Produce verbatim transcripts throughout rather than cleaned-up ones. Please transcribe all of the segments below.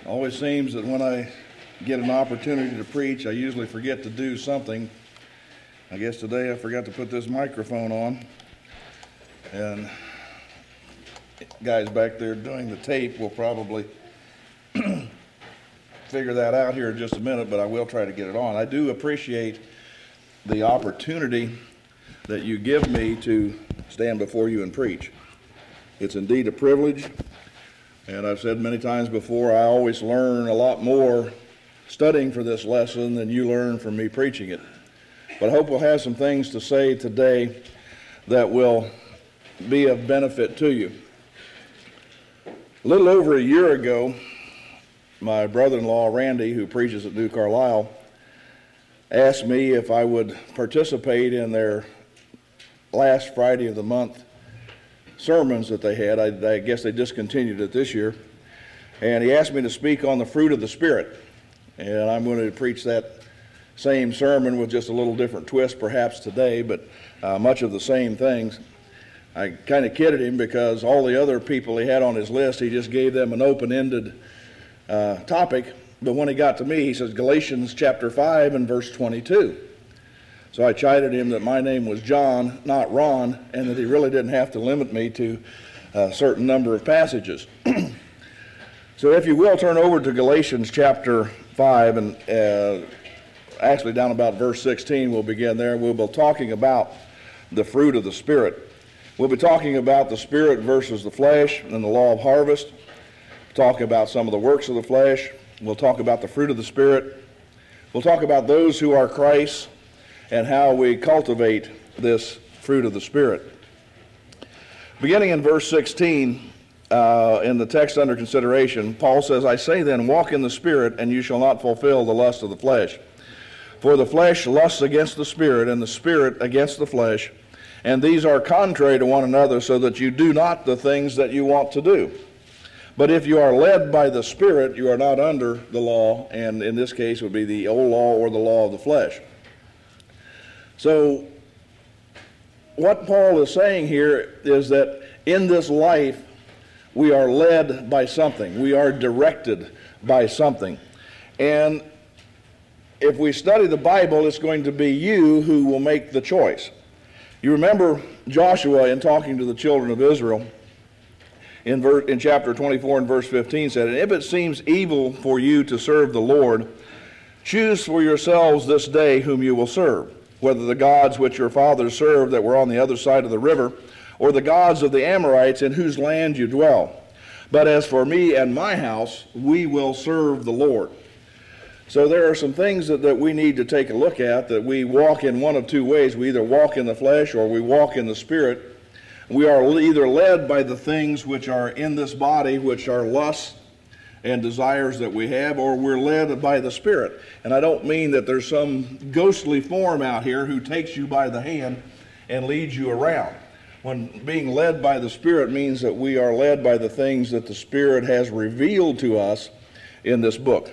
Always seems that when I get an opportunity to preach, I usually forget to do something. I guess today I forgot to put this microphone on. And guys back there doing the tape will probably figure that out here in just a minute, but I will try to get it on. I do appreciate the opportunity that you give me to stand before you and preach. It's indeed a privilege. And I've said many times before, I always learn a lot more studying for this lesson than you learn from me preaching it. But I hope we'll have some things to say today that will be of benefit to you. A little over a year ago, my brother-in-law, Randy, who preaches at New Carlisle, asked me if I would participate in their last Friday of the month sermons that they had. I, I guess they discontinued it this year. And he asked me to speak on the fruit of the Spirit. And I'm going to preach that same sermon with just a little different twist perhaps today, but uh, much of the same things. I kind of kidded him because all the other people he had on his list, he just gave them an open-ended uh, topic. But when he got to me, he says Galatians chapter five and verse twenty-two. So I chided him that my name was John, not Ron, and that he really didn't have to limit me to a certain number of passages. So if you will, turn over to Galatians chapter five, and uh, actually down about verse sixteen, we'll begin there. We'll be talking about the fruit of the Spirit. We'll be talking about the Spirit versus the flesh and the law of harvest. Talk about some of the works of the flesh. We'll talk about the fruit of the Spirit. We'll talk about those who are Christ's and how we cultivate this fruit of the Spirit. Beginning in verse sixteen, uh, in the text under consideration, Paul says, I say then, walk in the Spirit, and you shall not fulfill the lust of the flesh. For the flesh lusts against the Spirit, and the Spirit against the flesh, and these are contrary to one another, so that you do not the things that you want to do. But if you are led by the Spirit, you are not under the law, and in this case would be the old law or the law of the flesh. So what Paul is saying here is that in this life we are led by something. We are directed by something. And if we study the Bible, it's going to be you who will make the choice. You remember Joshua, in talking to the children of Israel, in, ver- in chapter twenty-four and verse fifteen said, and if it seems evil for you to serve the Lord, choose for yourselves this day whom you will serve, whether the gods which your fathers served that were on the other side of the river, or the gods of the Amorites in whose land you dwell. But as for me and my house, we will serve the Lord. So there are some things that, that we need to take a look at, that we walk in one of two ways. We either walk in the flesh or we walk in the Spirit. We are either led by the things which are in this body, which are lusts and desires that we have, or we're led by the Spirit. And I don't mean that there's some ghostly form out here who takes you by the hand and leads you around. When being led by the Spirit means that we are led by the things that the Spirit has revealed to us in this book.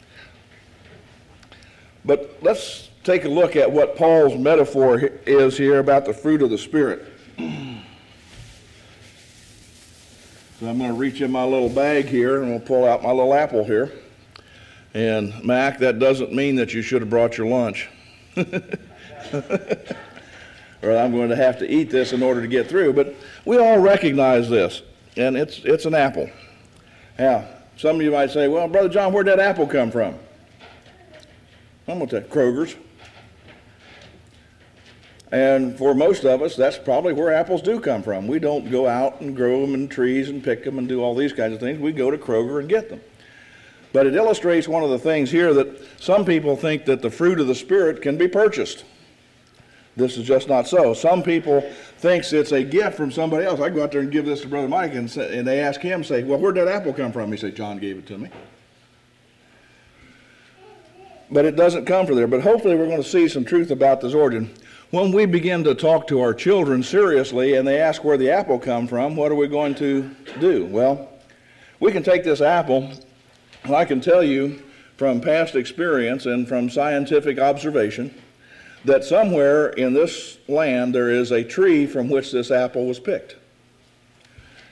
But let's take a look at what Paul's metaphor is here about the fruit of the Spirit. So I'm going to reach in my little bag here and we'll pull out my little apple here. And Mac, that doesn't mean that you should have brought your lunch. Or I'm going to have to eat this in order to get through. But we all recognize this, and it's it's an apple. Now, some of you might say, well, Brother John, where'd that apple come from? I'm going to tell you, Kroger's. And for most of us, that's probably where apples do come from. We don't go out and grow them in trees and pick them and do all these kinds of things. We go to Kroger and get them. But it illustrates one of the things here that some people think that the fruit of the Spirit can be purchased. This is just not so. Some people think it's a gift from somebody else. I go out there and give this to Brother Mike, and, say, and they ask him, say, well, where'd that apple come from? He say, John gave it to me. But it doesn't come from there. But hopefully we're going to see some truth about this origin. When we begin to talk to our children seriously and they ask where the apple come from, what are we going to do? Well, we can take this apple, and I can tell you from past experience and from scientific observation that somewhere in this land there is a tree from which this apple was picked.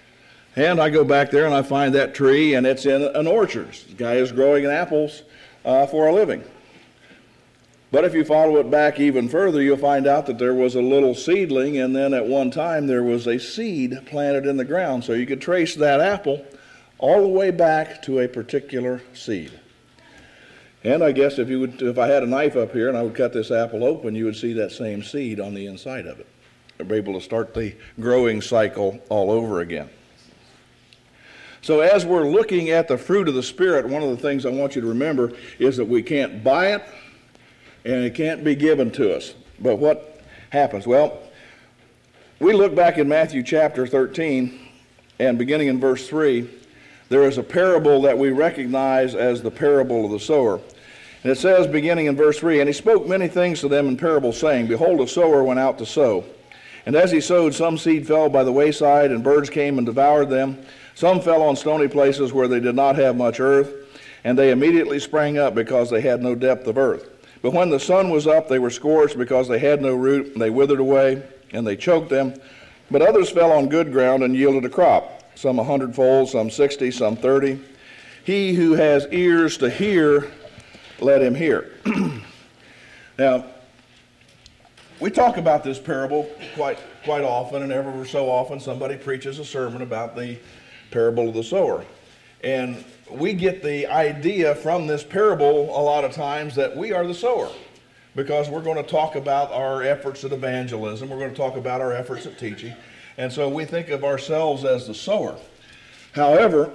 And I go back there and I find that tree, and it's in an orchard. The guy is growing apples uh, for a living. But if you follow it back even further, you'll find out that there was a little seedling, and then at one time there was a seed planted in the ground. So you could trace that apple all the way back to a particular seed. And I guess if you would, if I had a knife up here and I would cut this apple open, you would see that same seed on the inside of it. You're able to start the growing cycle all over again. So as we're looking at the fruit of the Spirit, one of the things I want you to remember is that we can't buy it, and it can't be given to us. But what happens? Well, we look back in Matthew chapter thirteen, and beginning in verse three, there is a parable that we recognize as the parable of the sower. And it says, beginning in verse three, "And he spoke many things to them in parables, saying, Behold, a sower went out to sow. And as he sowed, some seed fell by the wayside, and birds came and devoured them. Some fell on stony places where they did not have much earth, and they immediately sprang up because they had no depth of earth. But when the sun was up, they were scorched because they had no root, and they withered away, and they choked them. But others fell on good ground and yielded a crop, some a hundredfold, some sixty, some thirty. He who has ears to hear, let him hear." Now, we talk about this parable quite quite often, and ever so often somebody preaches a sermon about the parable of the sower. And we get the idea from this parable a lot of times that we are the sower, because we're going to talk about our efforts at evangelism, we're going to talk about our efforts at teaching, and so we think of ourselves as the sower. However,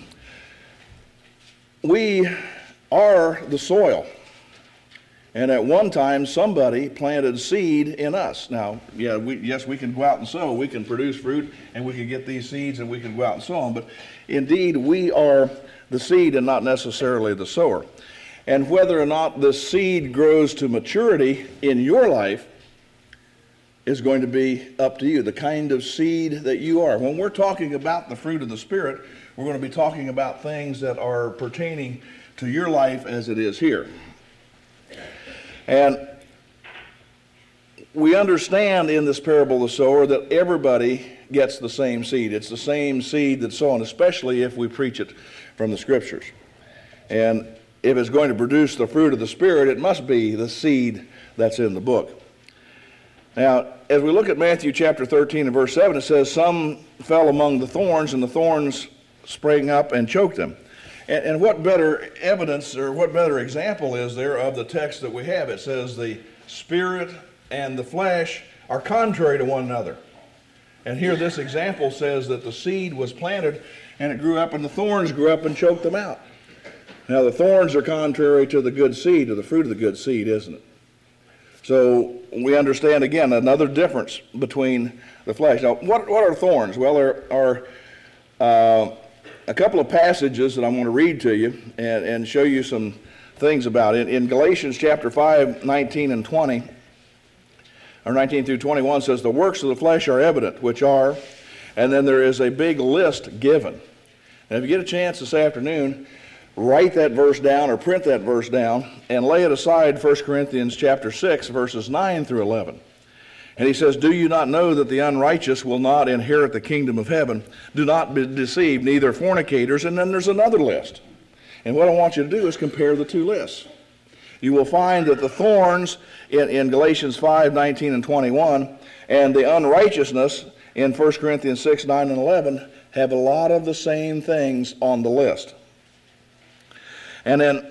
we are the soil. And at one time, somebody planted seed in us. Now, yeah, we, yes, we can go out and sow. We can produce fruit, and we can get these seeds, and we can go out and sow them. But indeed, we are the seed and not necessarily the sower. And whether or not the seed grows to maturity in your life is going to be up to you, the kind of seed that you are. When we're talking about the fruit of the Spirit, we're going to be talking about things that are pertaining to your life as it is here. And we understand in this parable of the sower that everybody gets the same seed. It's the same seed that's sown, especially if we preach it from the Scriptures. And if it's going to produce the fruit of the Spirit, it must be the seed that's in the book. Now, as we look at Matthew chapter thirteen and verse seven, it says, "Some fell among the thorns, and the thorns sprang up and choked them." And, and what better evidence or what better example is there of the text that we have? It says the spirit and the flesh are contrary to one another. And here this example says that the seed was planted and it grew up, and the thorns grew up and choked them out. Now the thorns are contrary to the good seed, to the fruit of the good seed, isn't it? So we understand again another difference between the flesh. Now what, what are thorns? Well, there are uh, a couple of passages that I'm going to read to you and, and show you some things about it. In Galatians chapter five, nineteen and twenty, or nineteen through twenty-one, says, "The works of the flesh are evident, which are," and then there is a big list given. And if you get a chance this afternoon, write that verse down or print that verse down and lay it aside, First Corinthians chapter six, verses nine through eleven. And he says, "Do you not know that the unrighteous will not inherit the kingdom of heaven? Do not be deceived, neither fornicators." And then there's another list. And what I want you to do is compare the two lists. You will find that the thorns in, in Galatians five, nineteen and twenty-one, and the unrighteousness in First Corinthians six, nine and eleven have a lot of the same things on the list. And then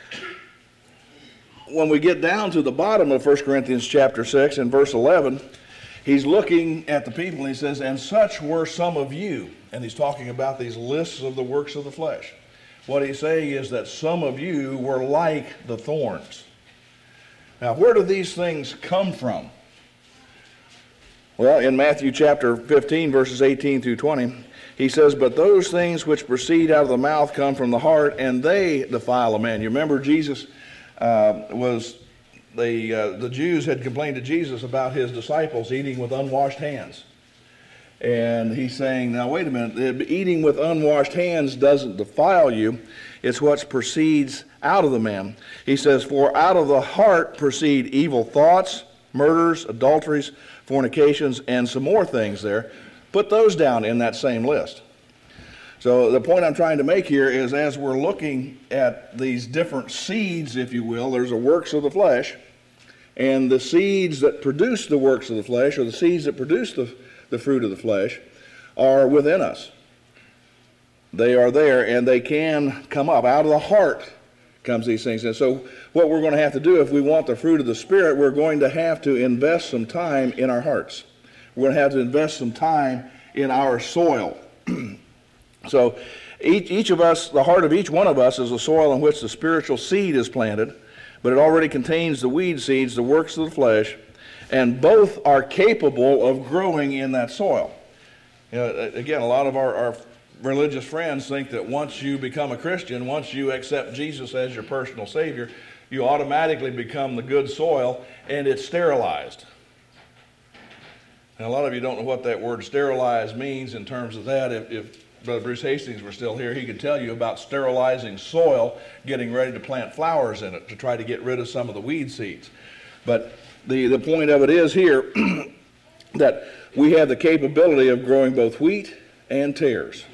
when we get down to the bottom of First Corinthians chapter six and verse eleven, he's looking at the people and he says, "And such were some of you." And he's talking about these lists of the works of the flesh. What he's saying is that some of you were like the thorns. Now, where do these things come from? Well, in Matthew chapter fifteen, verses eighteen through twenty, he says, "But those things which proceed out of the mouth come from the heart, and they defile a man." You remember Jesus uh, was, the, uh, the Jews had complained to Jesus about his disciples eating with unwashed hands. And he's saying, now wait a minute, eating with unwashed hands doesn't defile you. It's what proceeds out of the man. He says, "For out of the heart proceed evil thoughts, murders, adulteries, fornications," and some more things there. Put those down in that same list. So the point I'm trying to make here is, as we're looking at these different seeds, if you will, there's the works of the flesh, and the seeds that produce the works of the flesh, or the seeds that produce the, the fruit of the flesh, are within us. They are there, and they can come up. Out of the heart comes these things. And so what we're going to have to do, if we want the fruit of the Spirit, we're going to have to invest some time in our hearts. We're going to have to invest some time in our soil. So each, each of us, the heart of each one of us is a soil in which the spiritual seed is planted, but it already contains the weed seeds, the works of the flesh, and both are capable of growing in that soil. You know, again, a lot of our, our religious friends think that once you become a Christian, once you accept Jesus as your personal Savior, you automatically become the good soil, and it's sterilized. And a lot of you don't know what that word sterilize means in terms of that. If, if Brother Bruce Hastings were still here, he could tell you about sterilizing soil, getting ready to plant flowers in it to try to get rid of some of the weed seeds. But the, the point of it is here that we have the capability of growing both wheat and tares.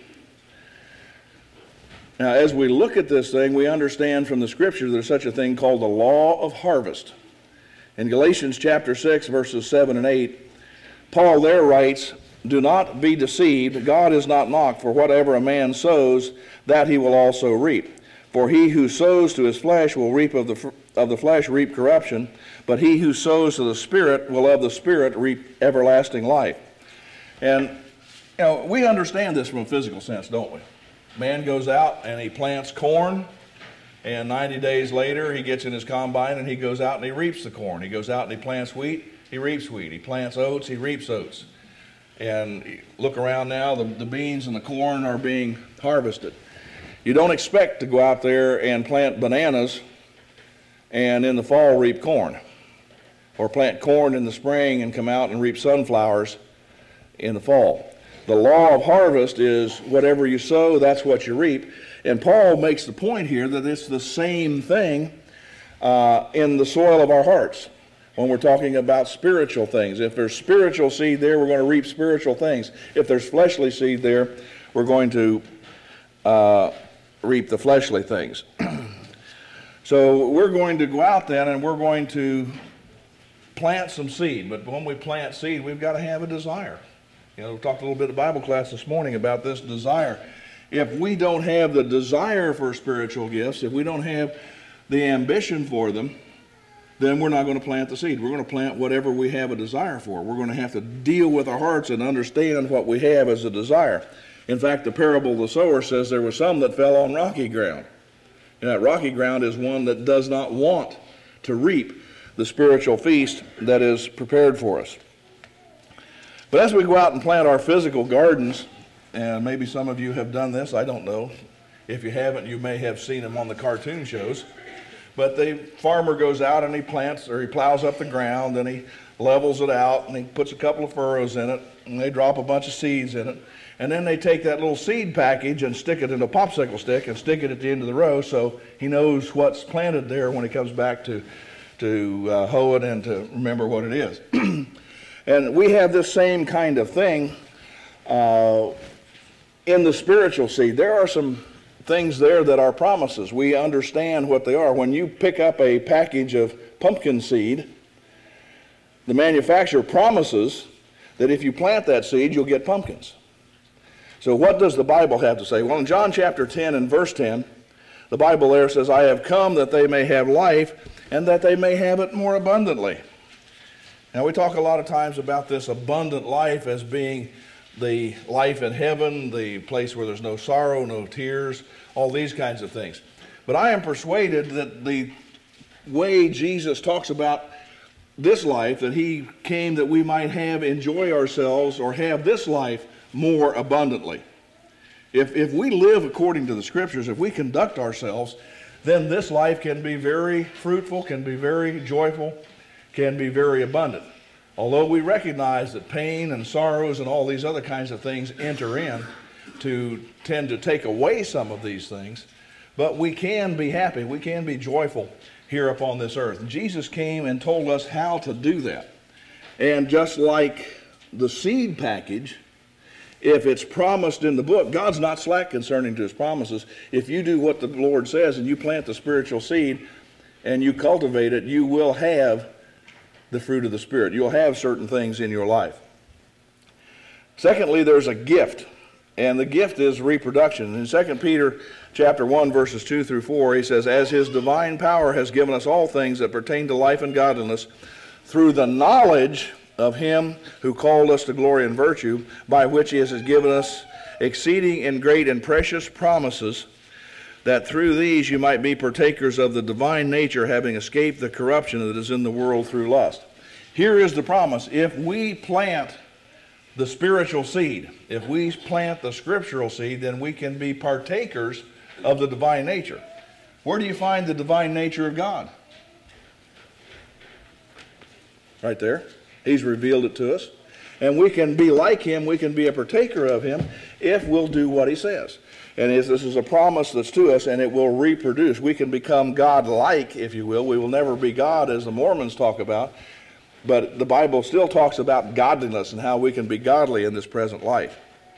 Now, as we look at this thing, we understand from the Scripture there's such a thing called the law of harvest. In Galatians chapter six, verses seven and eight, Paul there writes, "Do not be deceived, God is not mocked, for whatever a man sows, that he will also reap. For he who sows to his flesh will reap of the, of the flesh reap corruption, but he who sows to the Spirit will of the Spirit reap everlasting life." And, you know, we understand this from a physical sense, don't we? Man goes out and he plants corn, and ninety days later he gets in his combine and he goes out and he reaps the corn. He goes out and he plants wheat, he reaps wheat. He plants oats, he reaps oats. And look around now, the, the beans and the corn are being harvested. You don't expect to go out there and plant bananas and in the fall reap corn, or plant corn in the spring and come out and reap sunflowers in the fall. The law of harvest is whatever you sow, that's what you reap. And Paul makes the point here that it's the same thing uh, in the soil of our hearts. When we're talking about spiritual things, if there's spiritual seed there, we're going to reap spiritual things. If there's fleshly seed there, we're going to uh, reap the fleshly things. So we're going to go out then and we're going to plant some seed. But when we plant seed, we've got to have a desire. You know, we talked a little bit in Bible class this morning about this desire. If we don't have the desire for spiritual gifts, if we don't have the ambition for them, then we're not going to plant the seed. We're going to plant whatever we have a desire for. We're going to have to deal with our hearts and understand what we have as a desire. In fact, the parable of the sower says there were some that fell on rocky ground. And that rocky ground is one that does not want to reap the spiritual feast that is prepared for us. But as we go out and plant our physical gardens, and maybe some of you have done this, I don't know. If you haven't, you may have seen them on the cartoon shows. But the farmer goes out and he plants, or he plows up the ground, and he levels it out, and he puts a couple of furrows in it, and they drop a bunch of seeds in it. And then they take that little seed package and stick it in a popsicle stick and stick it at the end of the row so he knows what's planted there when he comes back to, to uh, hoe it and to remember what it is. And we have this same kind of thing uh, in the spiritual seed. There are some things there that are promises. We understand what they are. When you pick up a package of pumpkin seed, the manufacturer promises that if you plant that seed, you'll get pumpkins. So what does the Bible have to say? Well, in John chapter ten and verse ten, the Bible there says, "I have come that they may have life, and that they may have it more abundantly." Now, we talk a lot of times about this abundant life as being the life in heaven, the place where there's no sorrow, no tears, all these kinds of things. But I am persuaded that the way Jesus talks about this life, that he came that we might have, enjoy ourselves, or have this life more abundantly. If, if we live according to the Scriptures, if we conduct ourselves, then this life can be very fruitful, can be very joyful, can be very abundant. Although we recognize that pain and sorrows and all these other kinds of things enter in to tend to take away some of these things, but we can be happy, we can be joyful here upon this earth. And Jesus came and told us how to do that. And just like the seed package, If it's promised in the book, God's not slack concerning to his promises. If you do what the Lord says and you plant the spiritual seed and you cultivate it, you will have the fruit of the Spirit. You'll have certain things in your life. Secondly, there's a gift, and the gift is reproduction. In Second Peter chapter one, verses two through four, he says, "As his divine power has given us all things that pertain to life and godliness, through the knowledge of him who called us to glory and virtue, by which he has given us exceeding and great and precious promises, that through these you might be partakers of the divine nature, having escaped the corruption that is in the world through lust." Here is the promise. If we plant the spiritual seed, if we plant the scriptural seed, then we can be partakers of the divine nature. Where do you find the divine nature of God? Right there. He's revealed it to us. And we can be like him, we can be a partaker of him if we'll do what he says. And this is a promise that's to us, and it will reproduce. We can become God-like, if you will. We will never be God, as the Mormons talk about. But the Bible still talks about godliness and how we can be godly in this present life.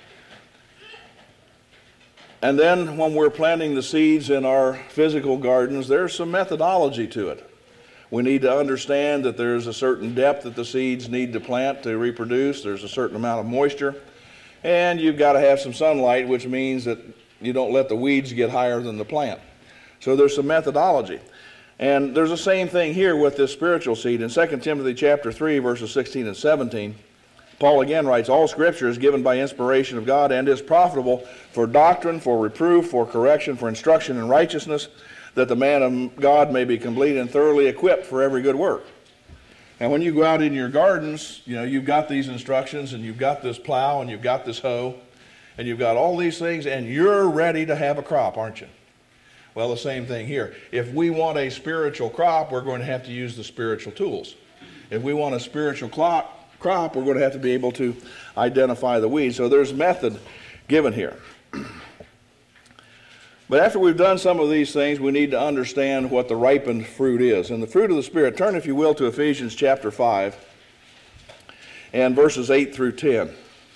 And then when we're planting the seeds in our physical gardens, there's some methodology to it. We need to understand that there's a certain depth that the seeds need to plant to reproduce. There's a certain amount of moisture. And you've got to have some sunlight, which means that you don't let the weeds get higher than the plant. So there's some methodology. And there's the same thing here with this spiritual seed. In Second Timothy chapter three, verses sixteen and seventeen, Paul again writes, "All Scripture is given by inspiration of God and is profitable for doctrine, for reproof, for correction, for instruction in righteousness, that the man of God may be complete and thoroughly equipped for every good work." And when you go out in your gardens, you know, you've got these instructions, and you've got this plow, and you've got this hoe, and you've got all these things, and you're ready to have a crop, aren't you? Well, the same thing here. If we want a spiritual crop, we're going to have to use the spiritual tools. If we want a spiritual crop, crop, we're going to have to be able to identify the weeds. So there's method given here. But after we've done some of these things, we need to understand what the ripened fruit is. And the fruit of the Spirit, turn if you will to Ephesians chapter five and verses eight through ten.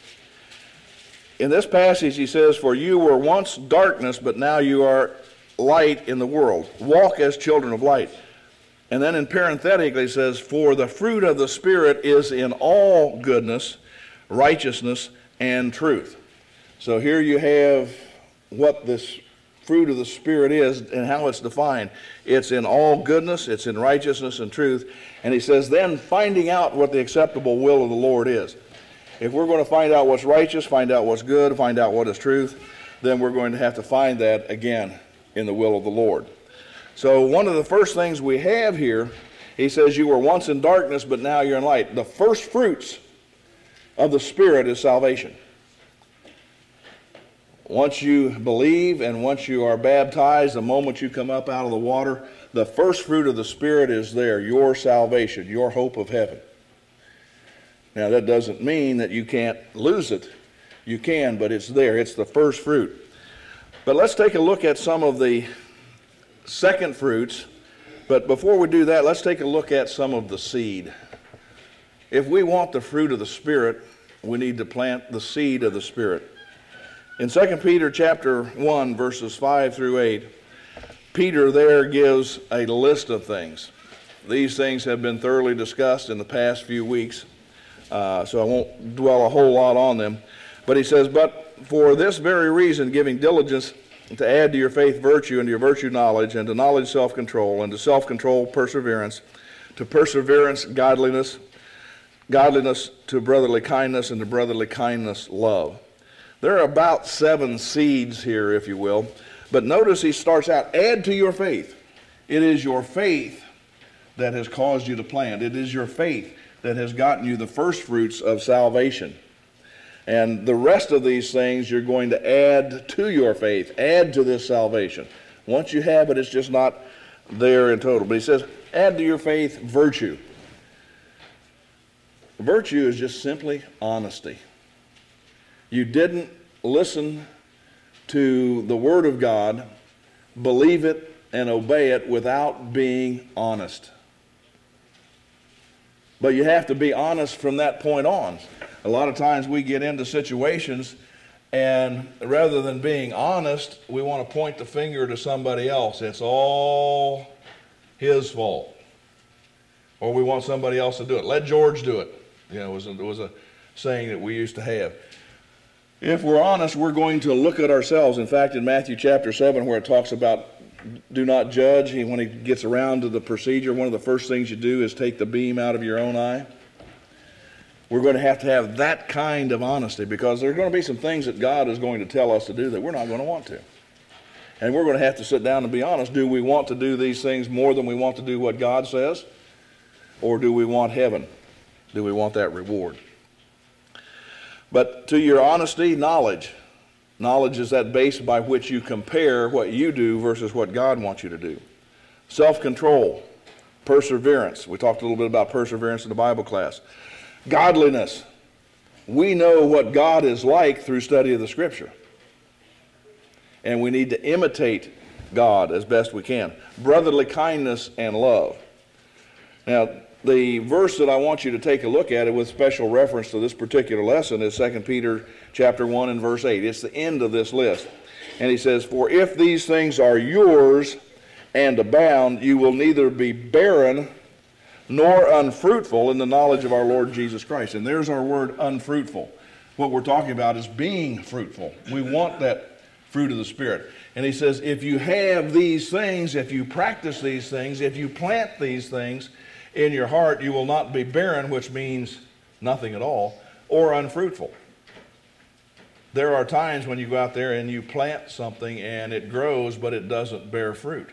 In this passage he says, "For you were once darkness, but now you are light in the world. Walk as children of light." And then in parenthetically he says, "For the fruit of the Spirit is in all goodness, righteousness, and truth." So here you have what this fruit of the Spirit is and how it's defined. It's in all goodness, it's in righteousness and truth. And he says, then finding out what the acceptable will of the Lord is. If we're going to find out what's righteous, find out what's good, find out what is truth, then we're going to have to find that again in the will of the Lord. So one of the first things we have here, he says, you were once in darkness, but now you're in light. The first fruits of the Spirit is salvation. Once you believe and once you are baptized, the moment you come up out of the water, the first fruit of the Spirit is there, your salvation, your hope of heaven. Now that doesn't mean that you can't lose it. You can, but it's there. It's the first fruit. But let's take a look at some of the second fruits. But before we do that, let's take a look at some of the seed. If we want the fruit of the Spirit, we need to plant the seed of the Spirit. In Second Peter chapter one, verses five through eight, Peter there gives a list of things. These things have been thoroughly discussed in the past few weeks, uh, so I won't dwell a whole lot on them. But he says, but for this very reason, giving diligence to add to your faith virtue, and to your virtue knowledge, and to knowledge self-control, and to self-control perseverance, to perseverance godliness, godliness to brotherly kindness, and to brotherly kindness love. There are about seven seeds here, if you will. But notice he starts out, add to your faith. It is your faith that has caused you to plant. It is your faith that has gotten you the first fruits of salvation. And the rest of these things you're going to add to your faith, add to this salvation. Once you have it, it's just not there in total. But he says, add to your faith virtue. Virtue is just simply honesty. You didn't listen to the Word of God, believe it, and obey it without being honest. But you have to be honest from that point on. A lot of times we get into situations, and rather than being honest, we want to point the finger to somebody else. It's all his fault. Or we want somebody else to do it. Let George do it. You know, it was a, it was a saying that we used to have. If we're honest, we're going to look at ourselves. In fact, in Matthew chapter seven, where it talks about do not judge, he, when he gets around to the procedure, one of the first things you do is take the beam out of your own eye. We're going to have to have that kind of honesty, because there are going to be some things that God is going to tell us to do that we're not going to want to. And we're going to have to sit down and be honest. Do we want to do these things more than we want to do what God says? Or do we want heaven? Do we want that reward? But to your honesty, knowledge. Knowledge is that base by which you compare what you do versus what God wants you to do. Self-control, perseverance. We talked a little bit about perseverance in the Bible class. Godliness. We know what God is like through study of the Scripture. And we need to imitate God as best we can. Brotherly kindness and love. Now, the verse that I want you to take a look at it with special reference to this particular lesson is Second Peter chapter one and verse eight. It's the end of this list. And he says, "For if these things are yours and abound, you will neither be barren nor unfruitful in the knowledge of our Lord Jesus Christ." And there's our word, unfruitful. What we're talking about is being fruitful. We want that fruit of the Spirit. And he says, if you have these things, if you practice these things, if you plant these things in your heart, you will not be barren, which means nothing at all, or unfruitful. There are times when you go out there and you plant something and it grows, but it doesn't bear fruit.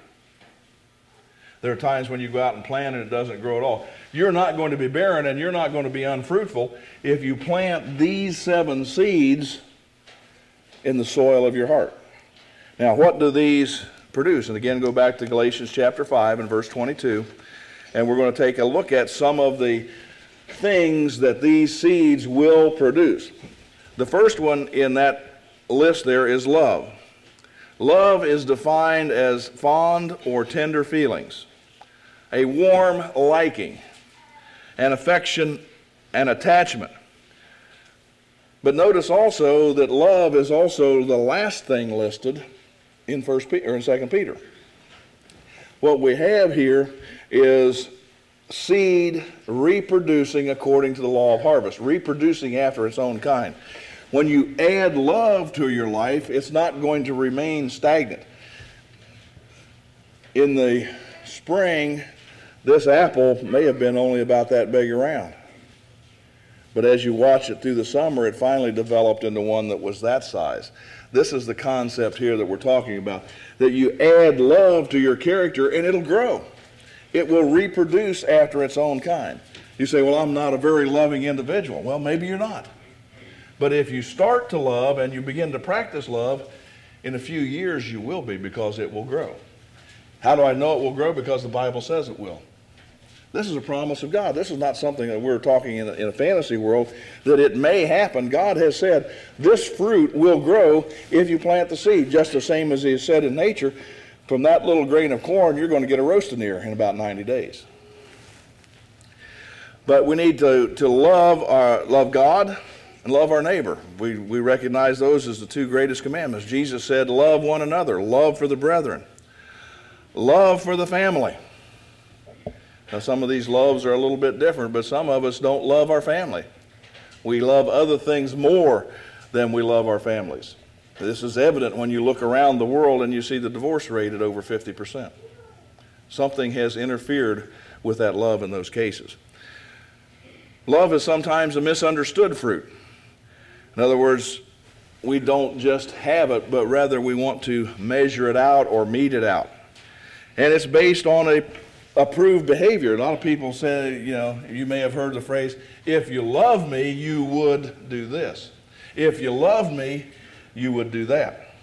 There are times when you go out and plant and it doesn't grow at all. You're not going to be barren and you're not going to be unfruitful if you plant these seven seeds in the soil of your heart. Now, what do these produce? And again, go back to Galatians chapter five and verse twenty-two. And we're going to take a look at some of the things that these seeds will produce. The first one in that list there is love. Love is defined as fond or tender feelings, a warm liking, an affection, and attachment. But notice also that love is also the last thing listed in First Peter or in Second Peter. What we have here is seed reproducing according to the law of harvest, reproducing after its own kind. When you add love to your life, it's not going to remain stagnant. In the spring, this apple may have been only about that big around. But as you watch it through the summer, it finally developed into one that was that size. This is the concept here that we're talking about, that you add love to your character and it'll grow. It will reproduce after its own kind. You say, well, I'm not a very loving individual. Well, maybe you're not. But if you start to love and you begin to practice love, in a few years you will be, because it will grow. How do I know it will grow? Because the Bible says it will. This is a promise of God. This is not something that we're talking in a, in a fantasy world, that it may happen. God has said this fruit will grow if you plant the seed, just the same as he has said in nature. From that little grain of corn, you're going to get a roasting ear in about ninety days. But we need to, to love our, love God and love our neighbor. We, we recognize those as the two greatest commandments. Jesus said, love one another, love for the brethren, love for the family. Now, some of these loves are a little bit different, but some of us don't love our family. We love other things more than we love our families. This is evident when you look around the world and you see the divorce rate at over fifty percent. Something has interfered with that love in those cases. Love is sometimes a misunderstood fruit. In other words, we don't just have it, but rather we want to measure it out or mete it out. And it's based on a approved behavior. A lot of people say, you know, you may have heard the phrase, if you love me, you would do this. If you love me, you would do that.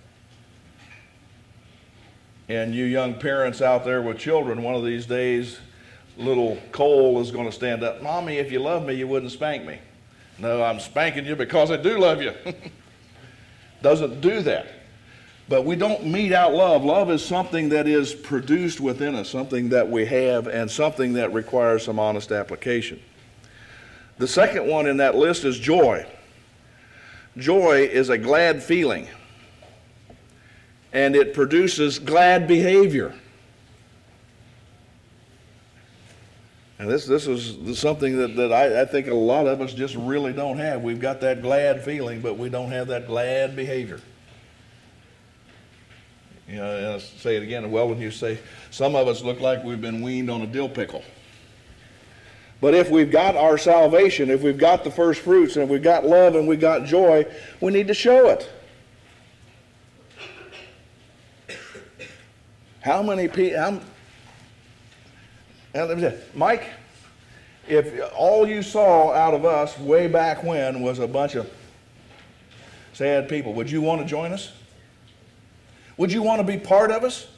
And you young parents out there with children, one of these days, little Cole is going to stand up, Mommy, if you love me, you wouldn't spank me. No, I'm spanking you because I do love you. Doesn't do that. But we don't mete out love. Love is something that is produced within us, something that we have, and something that requires some honest application. The second one in that list is joy. Joy is a glad feeling, and it produces glad behavior. And this this is something that, that I, I think a lot of us just really don't have. We've got that glad feeling, but we don't have that glad behavior. You know, and I'll say it again, Weldon, you say, some of us look like we've been weaned on a dill pickle. But if we've got our salvation, if we've got the first fruits, and if we've got love and we've got joy, we need to show it. How many people, let me say, Mike, if all you saw out of us way back when was a bunch of sad people, would you want to join us? Would you want to be part of us?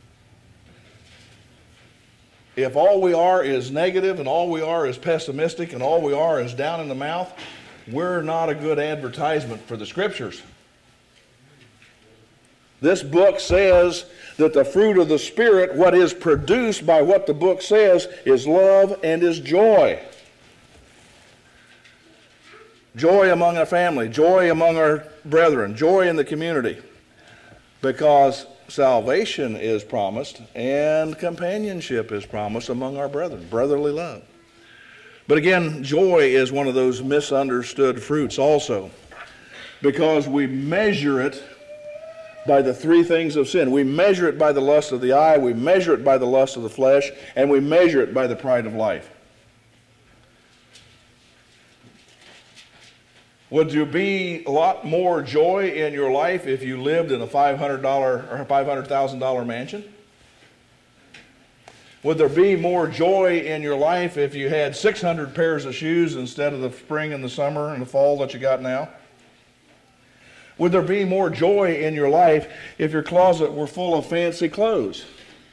If all we are is negative and all we are is pessimistic and all we are is down in the mouth, we're not a good advertisement for the Scriptures. This book says that the fruit of the Spirit, what is produced by what the book says, is love and is joy. Joy among our family, joy among our brethren, joy in the community. Because salvation is promised and companionship is promised among our brethren, brotherly love. But again, joy is one of those misunderstood fruits also, because we measure it by the three things of sin. We measure it by the lust of the eye, we measure it by the lust of the flesh, and we measure it by the pride of life. Would there be a lot more joy in your life if you lived in a five hundred dollars or five hundred thousand dollars mansion? Would there be more joy in your life if you had six hundred pairs of shoes instead of the spring and the summer and the fall that you got now? Would there be more joy in your life if your closet were full of fancy clothes?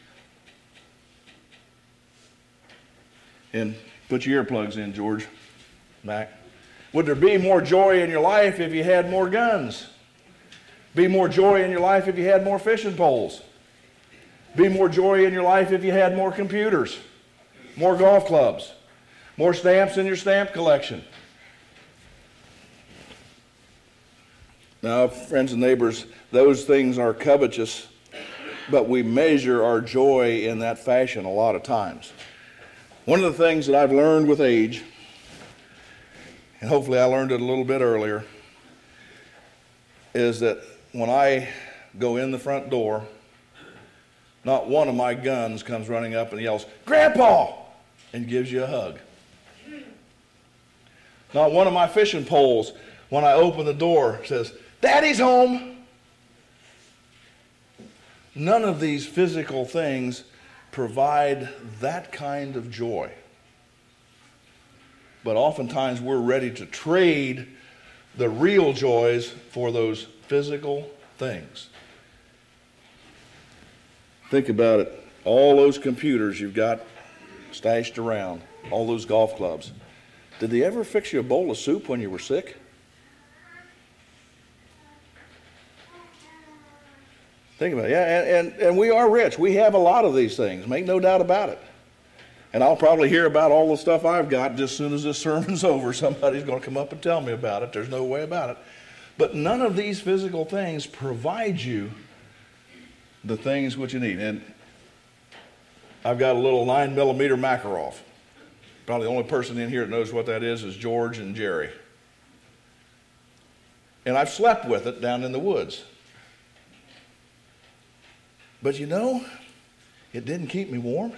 And put your earplugs in, George. Back. Would there be more joy in your life if you had more guns? Be more joy in your life if you had more fishing poles? Be more joy in your life if you had more computers, more golf clubs, more stamps in your stamp collection? Now, friends and neighbors, those things are covetous, but we measure our joy in that fashion a lot of times. One of the things that I've learned with age, and hopefully I learned it a little bit earlier, is that when I go in the front door, not one of my guns comes running up and yells, "Grandpa!" and gives you a hug. Not one of my fishing poles, when I open the door, says, "Daddy's home." None of these physical things provide that kind of joy. But oftentimes we're ready to trade the real joys for those physical things. Think about it. All those computers you've got stashed around, all those golf clubs. Did they ever fix you a bowl of soup when you were sick? Think about it. Yeah, and, and, and we are rich. We have a lot of these things. Make no doubt about it. And I'll probably hear about all the stuff I've got just as soon as this sermon's over. Somebody's going to come up and tell me about it. There's no way about it. But none of these physical things provide you the things which you need. And I've got a little nine millimeter Makarov. Probably the only person in here that knows what that is is George and Jerry. And I've slept with it down in the woods. But you know, it didn't keep me warm.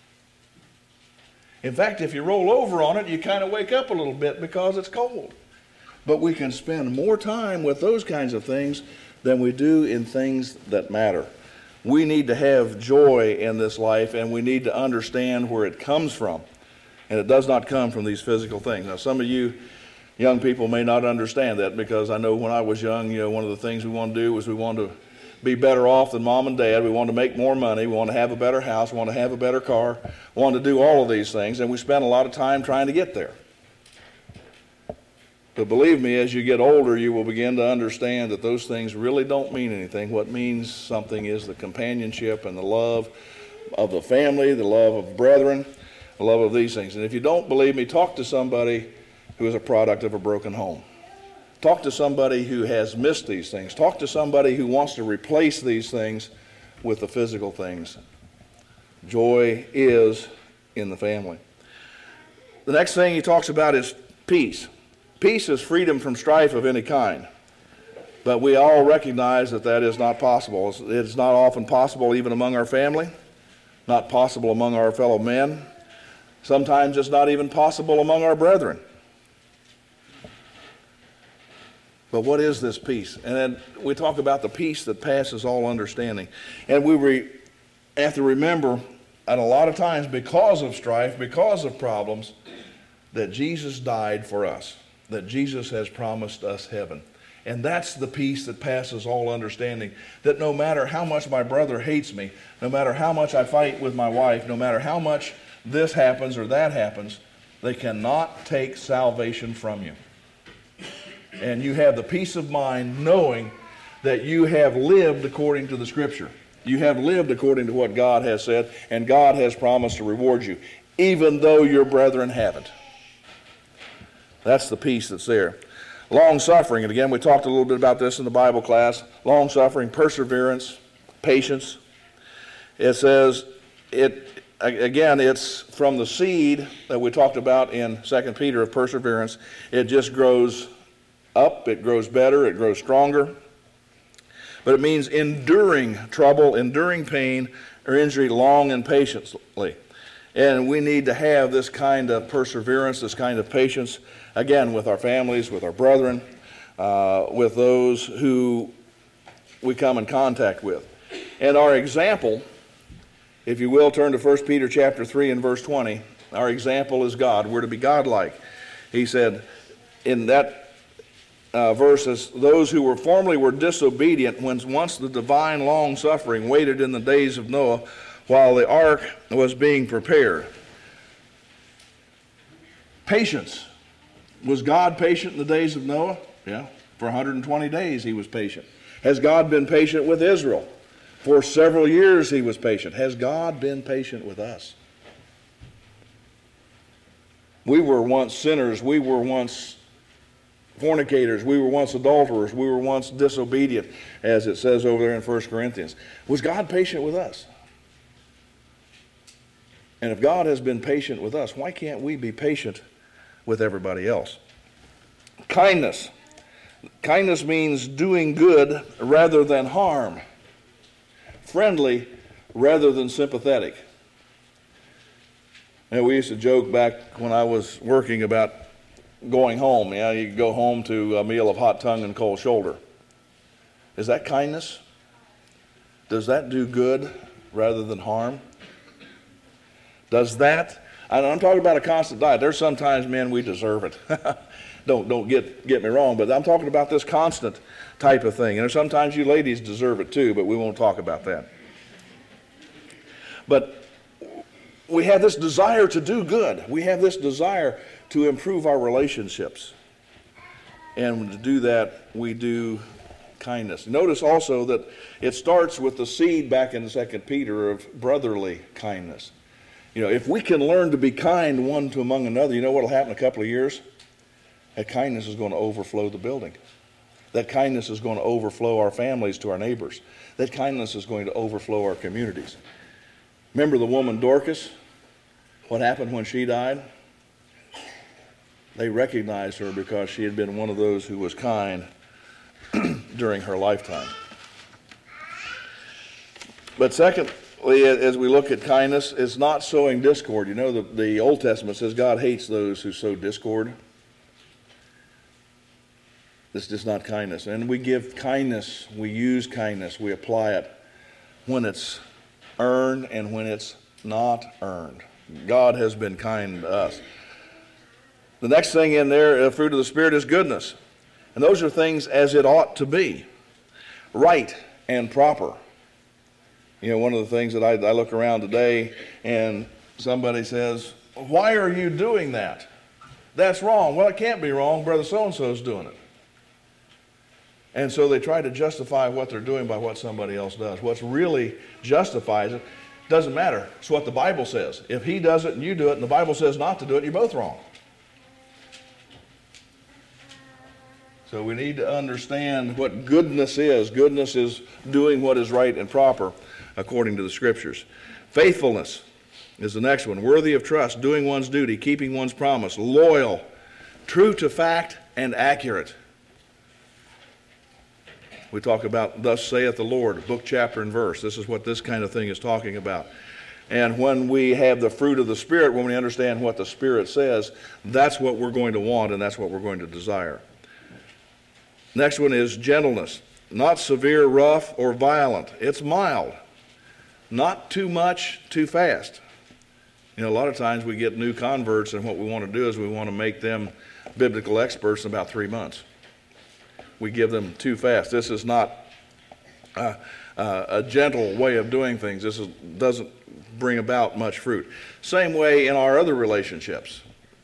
In fact, if you roll over on it, you kind of wake up a little bit because it's cold. But we can spend more time with those kinds of things than we do in things that matter. We need to have joy in this life, and we need to understand where it comes from. And it does not come from these physical things. Now, some of you young people may not understand that, because I know when I was young, you know, one of the things we wanted to do was we wanted to be better off than mom and dad. We wanted to make more money. We wanted to have a better house. We wanted to have a better car. We wanted to do all of these things, and we spent a lot of time trying to get there. But believe me, as you get older, you will begin to understand that those things really don't mean anything. What means something is the companionship and the love of the family, the love of brethren, the love of these things. And if you don't believe me, talk to somebody who is a product of a broken home. Talk to somebody who has missed these things. Talk to somebody who wants to replace these things with the physical things. Joy is in the family. The next thing he talks about is peace. Peace is freedom from strife of any kind. But we all recognize that that is not possible. It's not often possible even among our family, not possible among our fellow men. Sometimes it's not even possible among our brethren. But what is this peace? And then we talk about the peace that passes all understanding. And we re- have to remember, and a lot of times because of strife, because of problems, that Jesus died for us, that Jesus has promised us heaven. And that's the peace that passes all understanding, that no matter how much my brother hates me, no matter how much I fight with my wife, no matter how much this happens or that happens, they cannot take salvation from you. And you have the peace of mind knowing that you have lived according to the Scripture. You have lived according to what God has said, and God has promised to reward you, even though your brethren haven't. That's the peace that's there. Long-suffering, and again, we talked a little bit about this in the Bible class. Long-suffering, perseverance, patience. It says, it again, it's from the seed that we talked about in Second Peter of perseverance. It just grows up, it grows better, it grows stronger. But it means enduring trouble, enduring pain or injury long and patiently. And we need to have this kind of perseverance, this kind of patience, again, with our families, with our brethren, uh, with those who we come in contact with. And our example, if you will, turn to First Peter chapter three and verse twenty. Our example is God. We're to be godlike. He said in that uh, verse, as those who were formerly were disobedient, when once the divine long-suffering waited in the days of Noah, while the ark was being prepared. Patience. Was God patient in the days of Noah? Yeah. For one hundred twenty days he was patient. Has God been patient with Israel? For several years he was patient. Has God been patient with us? We were once sinners. We were once fornicators. We were once adulterers. We were once disobedient, as it says over there in First Corinthians. Was God patient with us? And if God has been patient with us, why can't we be patient with everybody else? Kindness. Kindness means doing good rather than harm. Friendly rather than sympathetic. And we used to joke back when I was working about going home. You know, you go home to a meal of hot tongue and cold shoulder. Is that kindness? Does that do good rather than harm? Does that, and I'm talking about a constant diet. There's sometimes, men, we deserve it. don't don't get, get me wrong, but I'm talking about this constant type of thing. And sometimes you ladies deserve it too, but we won't talk about that. But we have this desire to do good. We have this desire to improve our relationships. And to do that, we do kindness. Notice also that it starts with the seed back in Second Peter of brotherly kindness. You know, if we can learn to be kind one to among another, you know what will happen in a couple of years? That kindness is going to overflow the building. That kindness is going to overflow our families to our neighbors. That kindness is going to overflow our communities. Remember the woman Dorcas? What happened when she died? They recognized her because she had been one of those who was kind during her lifetime. But second, as we look at kindness, it's not sowing discord. You know, the, the Old Testament says God hates those who sow discord. This is not kindness. And we give kindness, we use kindness, we apply it when it's earned and when it's not earned. God has been kind to us. The next thing in there, the fruit of the Spirit, is goodness. And those are things as it ought to be. Right and proper. You know, one of the things that I, I look around today and somebody says, why are you doing that? That's wrong. Well, it can't be wrong. Brother so-and-so is doing it. And so they try to justify what they're doing by what somebody else does. What's really justifies it doesn't matter. It's what the Bible says. If he does it and you do it and the Bible says not to do it, you're both wrong. So we need to understand what goodness is. Goodness is doing what is right and proper according to the Scriptures. Faithfulness is the next one. Worthy of trust, doing one's duty, keeping one's promise, loyal, true to fact, and accurate. We talk about, thus saith the Lord, book, chapter, and verse. This is what this kind of thing is talking about. And when we have the fruit of the Spirit, when we understand what the Spirit says, that's what we're going to want and that's what we're going to desire. Next one is gentleness. Not severe, rough, or violent. It's mild. Not too much, too fast. You know, a lot of times we get new converts and what we want to do is we want to make them biblical experts in about three months. We give them too fast. This is not uh, uh, a gentle way of doing things. This is, doesn't bring about much fruit. Same way in our other relationships.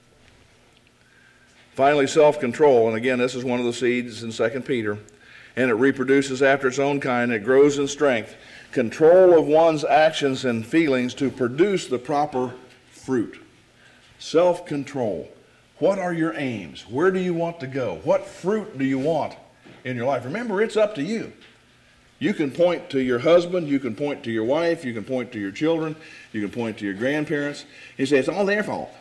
Finally, self-control. And again, this is one of the seeds in Second Peter. And it reproduces after its own kind. It grows in strength. Control of one's actions and feelings to produce the proper fruit. Self-control. What are your aims? Where do you want to go? What fruit do you want in your life? Remember, it's up to you. You can point to your husband, you can point to your wife, you can point to your children, you can point to your grandparents. You say it's all their fault.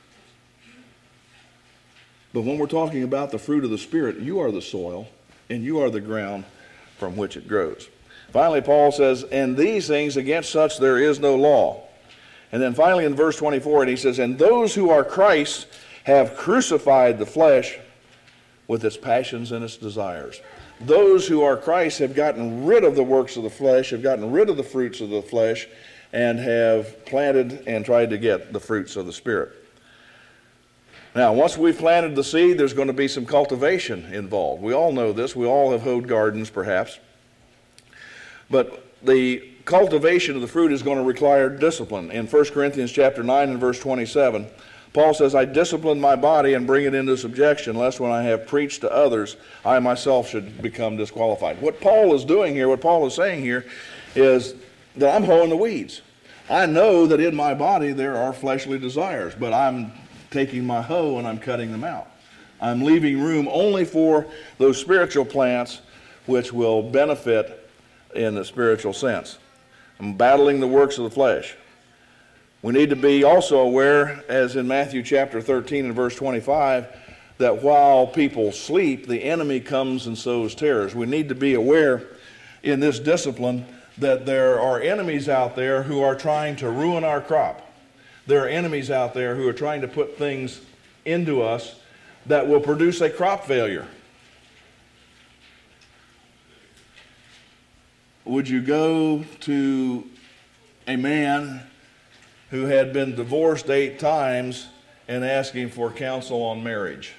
But when we're talking about the fruit of the Spirit, you are the soil and you are the ground from which it grows. Finally, Paul says, and these things, against such there is no law. And then finally in verse twenty-four, and he says, and those who are Christ's have crucified the flesh with its passions and its desires. Those who are Christ have gotten rid of the works of the flesh, have gotten rid of the fruits of the flesh, and have planted and tried to get the fruits of the Spirit. Now, once we've planted the seed, there's going to be some cultivation involved. We all know this. We all have hoed gardens, perhaps. But the cultivation of the fruit is going to require discipline. In First Corinthians chapter nine and verse twenty-seven, Paul says, I discipline my body and bring it into subjection, lest when I have preached to others, I myself should become disqualified. What Paul is doing here, what Paul is saying here, is that I'm hoeing the weeds. I know that in my body there are fleshly desires, but I'm taking my hoe and I'm cutting them out. I'm leaving room only for those spiritual plants which will benefit in the spiritual sense. I'm battling the works of the flesh. We need to be also aware, as in Matthew chapter thirteen and verse twenty-five, that while people sleep, the enemy comes and sows tares. We need to be aware in this discipline that there are enemies out there who are trying to ruin our crop. There are enemies out there who are trying to put things into us that will produce a crop failure. Would you go to a man who had been divorced eight times and ask him for counsel on marriage?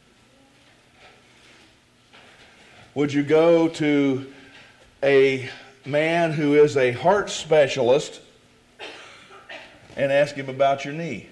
Would you go to a man who is a heart specialist and ask him about your knee?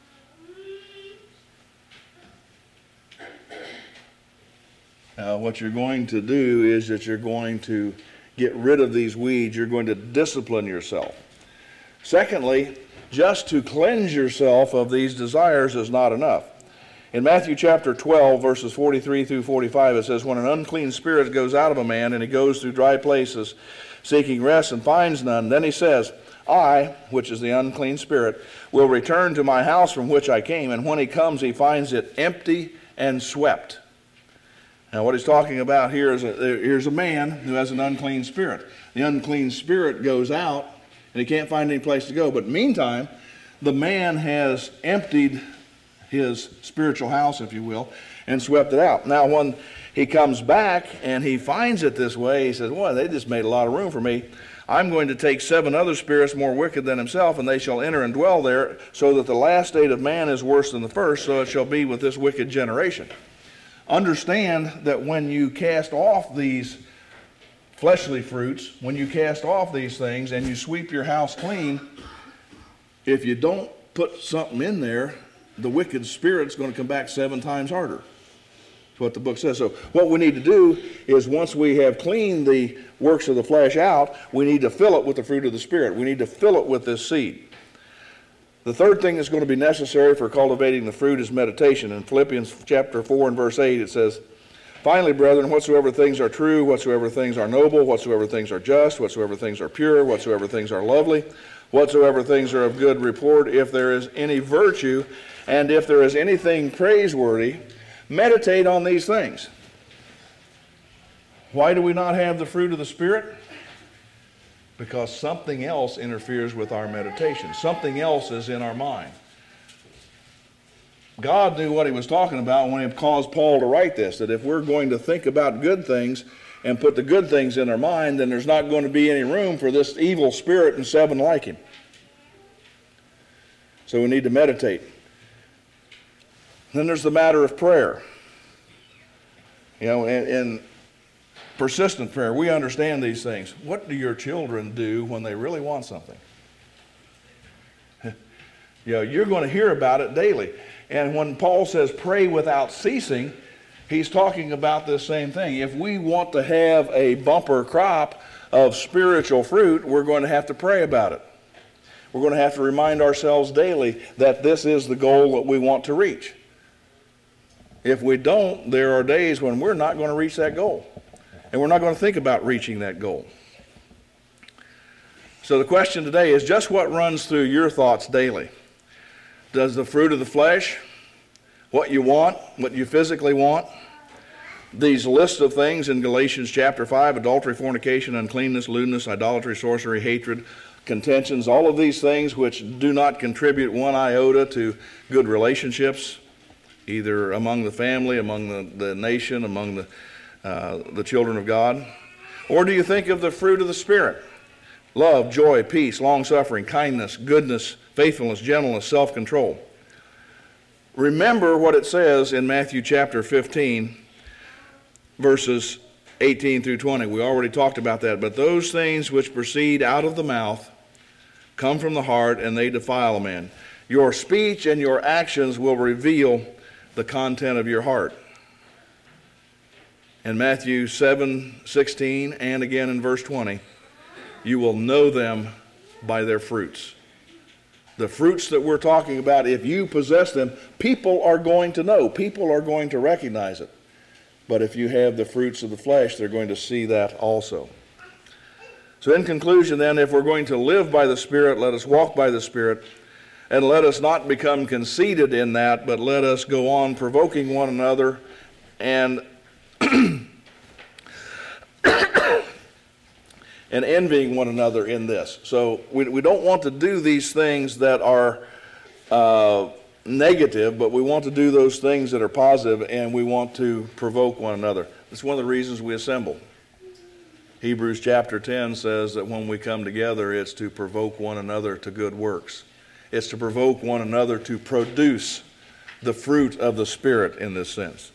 Now, what you're going to do is that you're going to get rid of these weeds. You're going to discipline yourself. Secondly, just to cleanse yourself of these desires is not enough. In Matthew chapter twelve, verses forty-three through forty-five, it says, when an unclean spirit goes out of a man and he goes through dry places seeking rest and finds none, then he says, I, which is the unclean spirit, will return to my house from which I came, and when he comes he finds it empty and swept. Now what he's talking about here is a, here's a man who has an unclean spirit. The unclean spirit goes out and he can't find any place to go. But meantime, the man has emptied his spiritual house, if you will, and swept it out. Now when he comes back and he finds it this way, he says, well, they just made a lot of room for me. I'm going to take seven other spirits more wicked than himself, and they shall enter and dwell there, so that the last state of man is worse than the first, so it shall be with this wicked generation. Understand that when you cast off these fleshly fruits, when you cast off these things and you sweep your house clean, if you don't put something in there, the wicked spirit's going to come back seven times harder. That's what the book says. So what we need to do is, once we have cleaned the works of the flesh out, we need to fill it with the fruit of the Spirit. We need to fill it with this seed. The third thing that's going to be necessary for cultivating the fruit is meditation. In Philippians chapter four and verse eight, it says, Finally, brethren, whatsoever things are true, whatsoever things are noble, whatsoever things are just, whatsoever things are pure, whatsoever things are lovely, whatsoever things are of good report, if there is any virtue, and if there is anything praiseworthy, meditate on these things. Why do we not have the fruit of the Spirit? Because something else interferes with our meditation. Something else is in our mind. God knew what he was talking about when he caused Paul to write this, that if we're going to think about good things and put the good things in our mind, then there's not going to be any room for this evil spirit and seven like him. So we need to meditate. Then there's the matter of prayer. You know, and, and persistent prayer, we understand these things. What do your children do when they really want something? You know, you're going to hear about it daily. And when Paul says pray without ceasing, he's talking about this same thing. If we want to have a bumper crop of spiritual fruit, we're going to have to pray about it. We're going to have to remind ourselves daily that this is the goal that we want to reach. If we don't, there are days when we're not going to reach that goal. And we're not going to think about reaching that goal. So the question today is just what runs through your thoughts daily? Does the fruit of the flesh, what you want, what you physically want, these lists of things in Galatians chapter five, adultery, fornication, uncleanness, lewdness, idolatry, sorcery, hatred, contentions, all of these things which do not contribute one iota to good relationships, either among the family, among the, the nation, among the, uh, the children of God? Or do you think of the fruit of the Spirit? Love, joy, peace, long-suffering, kindness, goodness, faithfulness, gentleness, self-control. Remember what it says in Matthew chapter fifteen, verses eighteen through twenty. We already talked about that. But those things which proceed out of the mouth come from the heart, and they defile a man. Your speech and your actions will reveal the content of your heart. In Matthew seven sixteen, and again in verse twenty, you will know them by their fruits. The fruits that we're talking about, if you possess them, people are going to know. People are going to recognize it. But if you have the fruits of the flesh, they're going to see that also. So in conclusion then, if we're going to live by the Spirit, let us walk by the Spirit, and let us not become conceited in that, but let us go on provoking one another and and envying one another in this. So we, we don't want to do these things that are uh, negative, but we want to do those things that are positive, and we want to provoke one another. That's one of the reasons we assemble. Hebrews chapter ten says that when we come together, it's to provoke one another to good works. It's to provoke one another to produce the fruit of the Spirit in this sense.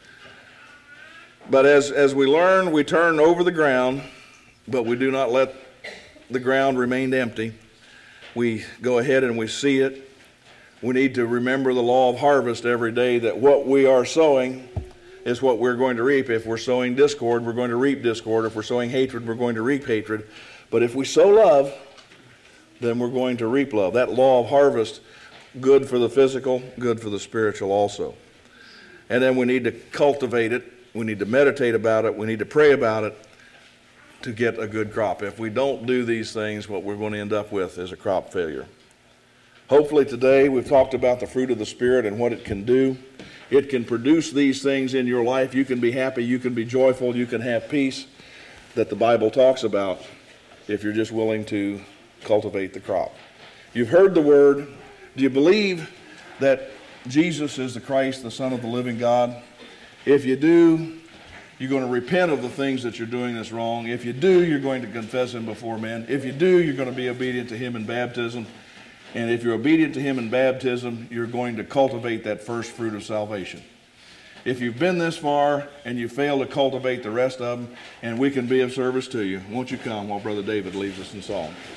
But as, as we learn, we turn over the ground, but we do not let the ground remain empty. We go ahead and we see it. We need to remember the law of harvest every day, that what we are sowing is what we're going to reap. If we're sowing discord, we're going to reap discord. If we're sowing hatred, we're going to reap hatred. But if we sow love, then we're going to reap love. That law of harvest, good for the physical, good for the spiritual also. And then we need to cultivate it. We need to meditate about it. We need to pray about it to get a good crop. If we don't do these things, what we're going to end up with is a crop failure. Hopefully today we've talked about the fruit of the Spirit and what it can do. It can produce these things in your life. You can be happy, you can be joyful, you can have peace that the Bible talks about if you're just willing to cultivate the crop. You've heard the word. Do you believe that Jesus is the Christ, the Son of the living God? If you do, you're going to repent of the things that you're doing that's wrong. If you do, you're going to confess him before men. If you do, you're going to be obedient to him in baptism. And if you're obedient to him in baptism, you're going to cultivate that first fruit of salvation. If you've been this far and you fail to cultivate the rest of them, and we can be of service to you, won't you come while Brother David leads us in song?